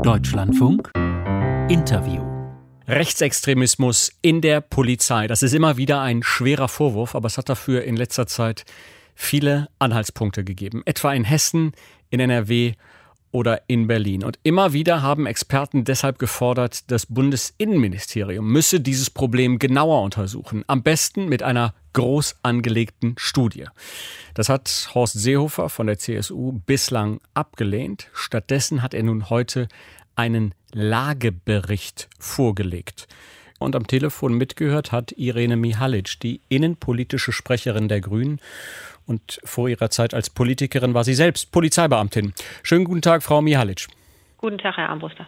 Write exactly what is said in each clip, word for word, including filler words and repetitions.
Deutschlandfunk Interview. Rechtsextremismus in der Polizei. Das ist immer wieder ein schwerer Vorwurf, aber es hat dafür in letzter Zeit viele Anhaltspunkte gegeben. Etwa in Hessen, in N R W oder in Berlin. Und immer wieder haben Experten deshalb gefordert, das Bundesinnenministerium müsse dieses Problem genauer untersuchen. Am besten mit einer groß angelegten Studie. Das hat Horst Seehofer von der C S U bislang abgelehnt. Stattdessen hat er nun heute einen Lagebericht vorgelegt. Und am Telefon mitgehört hat Irene Mihalic, die innenpolitische Sprecherin der Grünen. Und vor ihrer Zeit als Politikerin war sie selbst Polizeibeamtin. Schönen guten Tag, Frau Mihalic. Guten Tag, Herr Armbruster.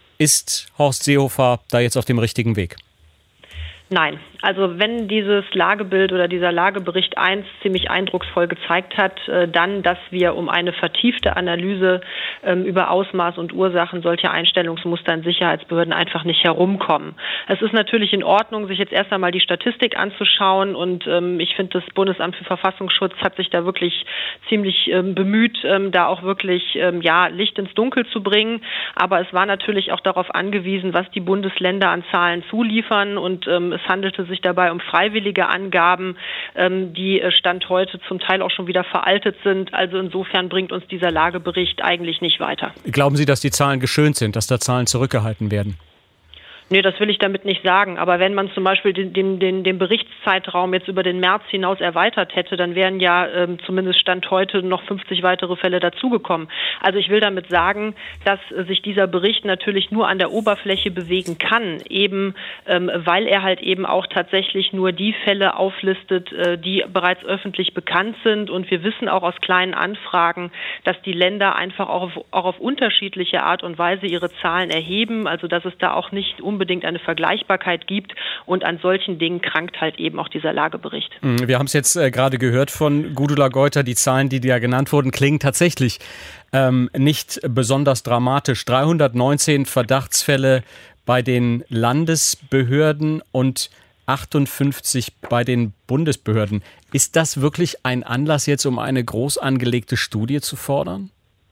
Ist Horst Seehofer da jetzt auf dem richtigen Weg? Nein, also wenn dieses Lagebild oder dieser Lagebericht eins ziemlich eindrucksvoll gezeigt hat, dann, dass wir um eine vertiefte Analyse über Ausmaß und Ursachen solcher Einstellungsmuster in Sicherheitsbehörden einfach nicht herumkommen. Es ist natürlich in Ordnung, sich jetzt erst einmal die Statistik anzuschauen und ich finde, das Bundesamt für Verfassungsschutz hat sich da wirklich ziemlich bemüht, da auch wirklich ja, Licht ins Dunkel zu bringen. Aber es war natürlich auch darauf angewiesen, was die Bundesländer an Zahlen zuliefern und es handelte sich dabei um freiwillige Angaben, die Stand heute zum Teil auch schon wieder veraltet sind. Also insofern bringt uns dieser Lagebericht eigentlich nicht weiter. Glauben Sie, dass die Zahlen geschönt sind, dass da Zahlen zurückgehalten werden? Nee, das will ich damit nicht sagen. Aber wenn man zum Beispiel den, den, den, den Berichtszeitraum jetzt über den März hinaus erweitert hätte, dann wären ja ähm, zumindest Stand heute noch fünfzig weitere Fälle dazugekommen. Also ich will damit sagen, dass äh, sich dieser Bericht natürlich nur an der Oberfläche bewegen kann, eben ähm, weil er halt eben auch tatsächlich nur die Fälle auflistet, äh, die bereits öffentlich bekannt sind. Und wir wissen auch aus kleinen Anfragen, dass die Länder einfach auch auf, auch auf unterschiedliche Art und Weise ihre Zahlen erheben. Also dass es da auch nicht um unbedingt eine Vergleichbarkeit gibt und an solchen Dingen krankt halt eben auch dieser Lagebericht. Wir haben es jetzt äh, gerade gehört von Gudula Geuter, die Zahlen, die da genannt wurden, klingen tatsächlich ähm, nicht besonders dramatisch. dreihundertneunzehn Verdachtsfälle bei den Landesbehörden und achtundfünfzig bei den Bundesbehörden. Ist das wirklich ein Anlass jetzt, um eine groß angelegte Studie zu fordern?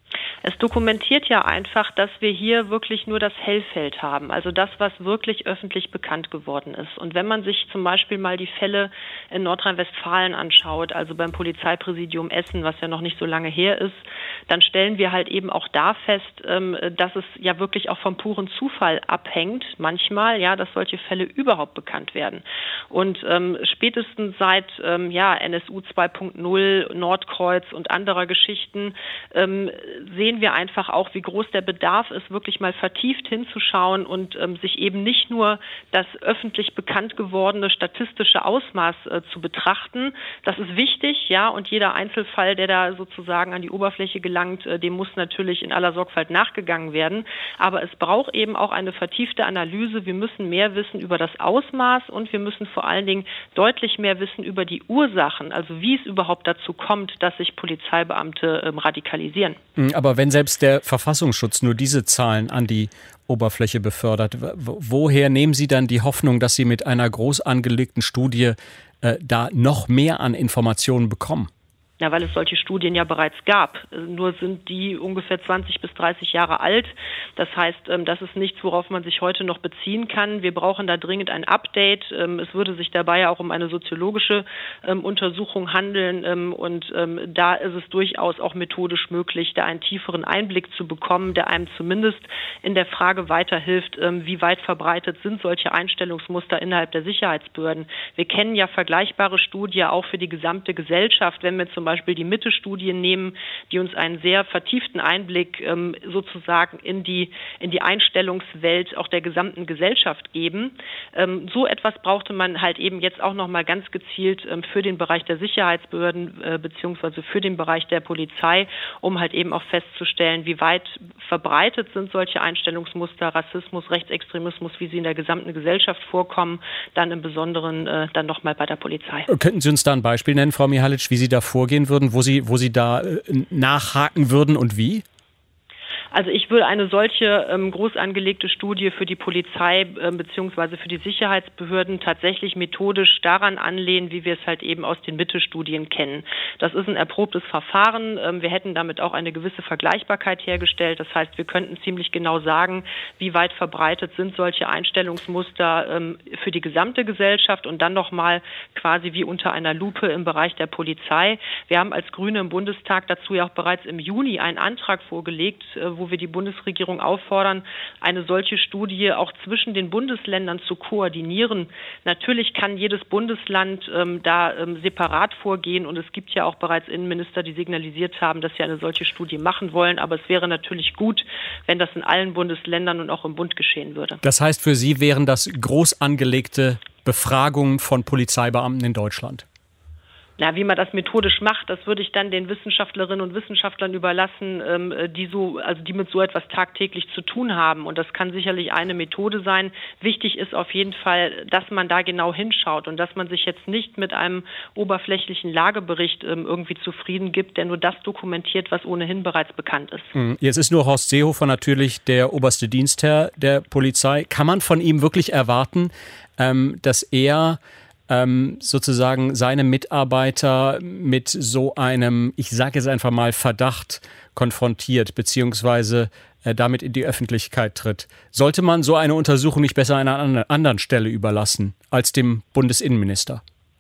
Es dokumentiert ja einfach, dass wir hier wirklich nur das Hellfeld haben, also das, was wirklich öffentlich bekannt geworden ist. Und wenn man sich zum Beispiel mal die Fälle in Nordrhein-Westfalen anschaut, also beim Polizeipräsidium Essen, was ja noch nicht so lange her ist, dann stellen wir halt eben auch da fest, dass es ja wirklich auch vom puren Zufall abhängt, manchmal, ja, dass solche Fälle überhaupt bekannt werden. Und ähm, spätestens seit ähm, ja, N S U zwei Punkt null, Nordkreuz und anderer Geschichten ähm, sehen wir einfach auch, wie groß der Bedarf ist, wirklich mal vertieft hinzuschauen und ähm, sich eben nicht nur das öffentlich bekannt gewordene statistische Ausmaß äh, zu betrachten. Das ist wichtig, ja, und jeder Einzelfall, der da sozusagen an die Oberfläche gelangt, äh, dem muss natürlich in aller Sorgfalt nachgegangen werden. Aber es braucht eben auch eine vertiefte Analyse. Wir müssen mehr wissen über das Ausmaß und wir müssen vor allen Dingen deutlich mehr wissen über die Ursachen, also wie es überhaupt dazu kommt, dass sich Polizeibeamte ähm, radikalisieren. Aber wenn selbst der Verfassungsschutz nur diese Zahlen an die Oberfläche befördert, woher nehmen Sie dann die Hoffnung, dass Sie mit einer groß angelegten Studie äh, da noch mehr an Informationen bekommen? Ja, weil es solche Studien ja bereits gab. Nur sind die ungefähr zwanzig bis dreißig Jahre alt. Das heißt, das ist nichts, worauf man sich heute noch beziehen kann. Wir brauchen da dringend ein Update. Es würde sich dabei ja auch um eine soziologische Untersuchung handeln. Und da ist es durchaus auch methodisch möglich, da einen tieferen Einblick zu bekommen, der einem zumindest in der Frage weiterhilft, wie weit verbreitet sind solche Einstellungsmuster innerhalb der Sicherheitsbehörden. Wir kennen ja vergleichbare Studien auch für die gesamte Gesellschaft, wenn wir zum Beispiel die Mitte-Studien nehmen, die uns einen sehr vertieften Einblick ähm, sozusagen in die, in die Einstellungswelt auch der gesamten Gesellschaft geben. Ähm, so etwas brauchte man halt eben jetzt auch nochmal ganz gezielt ähm, für den Bereich der Sicherheitsbehörden äh, beziehungsweise für den Bereich der Polizei, um halt eben auch festzustellen, wie weit verbreitet sind solche Einstellungsmuster, Rassismus, Rechtsextremismus, wie sie in der gesamten Gesellschaft vorkommen, dann im Besonderen äh, dann nochmal bei der Polizei. Könnten Sie uns da ein Beispiel nennen, Frau Mihalic, wie Sie da vorgehen würden, wo Sie, wo Sie da äh, nachhaken würden und wie? Also ich würde eine solche ähm, groß angelegte Studie für die Polizei äh, bzw. für die Sicherheitsbehörden tatsächlich methodisch daran anlehnen, wie wir es halt eben aus den Mitte-Studien kennen. Das ist ein erprobtes Verfahren. Ähm, wir hätten damit auch eine gewisse Vergleichbarkeit hergestellt. Das heißt, wir könnten ziemlich genau sagen, wie weit verbreitet sind solche Einstellungsmuster ähm, für die gesamte Gesellschaft und dann nochmal quasi wie unter einer Lupe im Bereich der Polizei. Wir haben als Grüne im Bundestag dazu ja auch bereits im Juni einen Antrag vorgelegt, äh, wo wir die Bundesregierung auffordern, eine solche Studie auch zwischen den Bundesländern zu koordinieren. Natürlich kann jedes Bundesland ähm, da ähm, separat vorgehen und es gibt ja auch bereits Innenminister, die signalisiert haben, dass sie eine solche Studie machen wollen. Aber es wäre natürlich gut, wenn das in allen Bundesländern und auch im Bund geschehen würde. Das heißt, für Sie wären das groß angelegte Befragungen von Polizeibeamten in Deutschland? Na, wie man das methodisch macht, das würde ich dann den Wissenschaftlerinnen und Wissenschaftlern überlassen, ähm, die so, also die mit so etwas tagtäglich zu tun haben. Und das kann sicherlich eine Methode sein. Wichtig ist auf jeden Fall, dass man da genau hinschaut und dass man sich jetzt nicht mit einem oberflächlichen Lagebericht ähm, irgendwie zufrieden gibt, der nur das dokumentiert, was ohnehin bereits bekannt ist. Jetzt ist nur Horst Seehofer natürlich der oberste Dienstherr der Polizei. Kann man von ihm wirklich erwarten, ähm, dass er Ähm, sozusagen seine Mitarbeiter mit so einem, ich sage jetzt einfach mal, Verdacht konfrontiert, beziehungsweise äh, damit in die Öffentlichkeit tritt? Sollte man so eine Untersuchung nicht besser einer anderen Stelle überlassen als dem Bundesinnenminister?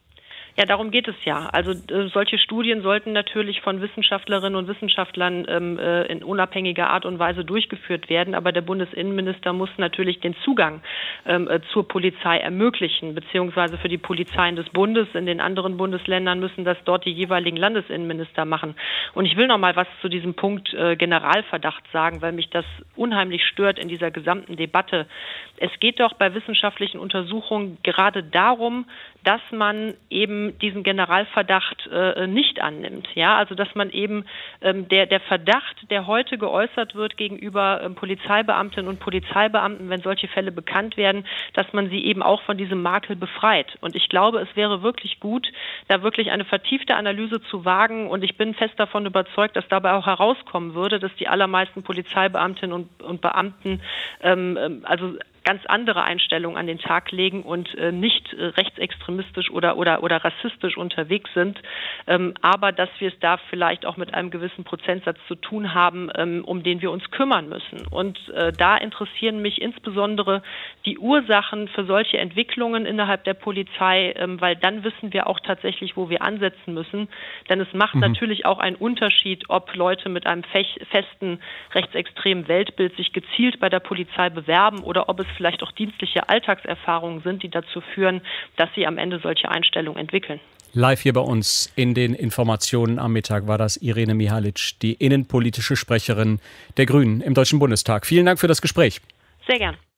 Ja, darum geht es ja. Also äh, solche Studien sollten natürlich von Wissenschaftlerinnen und Wissenschaftlern ähm, äh, in unabhängiger Art und Weise durchgeführt werden. Aber der Bundesinnenminister muss natürlich den Zugang ähm, äh, zur Polizei ermöglichen, beziehungsweise für die Polizeien des Bundes. In den anderen Bundesländern müssen das dort die jeweiligen Landesinnenminister machen. Und ich will noch mal was zu diesem Punkt äh, Generalverdacht sagen, weil mich das unheimlich stört in dieser gesamten Debatte. Es geht doch bei wissenschaftlichen Untersuchungen gerade darum, dass man eben diesen Generalverdacht äh, nicht annimmt. Ja, also dass man eben ähm, der, der Verdacht, der heute geäußert wird gegenüber ähm, Polizeibeamtinnen und Polizeibeamten, wenn solche Fälle bekannt werden, dass man sie eben auch von diesem Makel befreit. Und ich glaube, es wäre wirklich gut, da wirklich eine vertiefte Analyse zu wagen. Und ich bin fest davon überzeugt, dass dabei auch herauskommen würde, dass die allermeisten Polizeibeamtinnen und, und Beamten ähm, also ganz andere Einstellungen an den Tag legen und äh, nicht äh, rechtsextremistisch oder, oder, oder rassistisch unterwegs sind, ähm, aber dass wir es da vielleicht auch mit einem gewissen Prozentsatz zu tun haben, ähm, um den wir uns kümmern müssen. Und äh, da interessieren mich insbesondere die Ursachen für solche Entwicklungen innerhalb der Polizei, ähm, weil dann wissen wir auch tatsächlich, wo wir ansetzen müssen. Denn es macht mhm. natürlich auch einen Unterschied, ob Leute mit einem fech- festen rechtsextremen Weltbild sich gezielt bei der Polizei bewerben oder ob es vielleicht auch dienstliche Alltagserfahrungen sind, die dazu führen, dass sie am Ende solche Einstellungen entwickeln. Live hier bei uns in den Informationen am Mittag war das Irene Mihalic, die innenpolitische Sprecherin der Grünen im Deutschen Bundestag. Vielen Dank für das Gespräch. Sehr gern.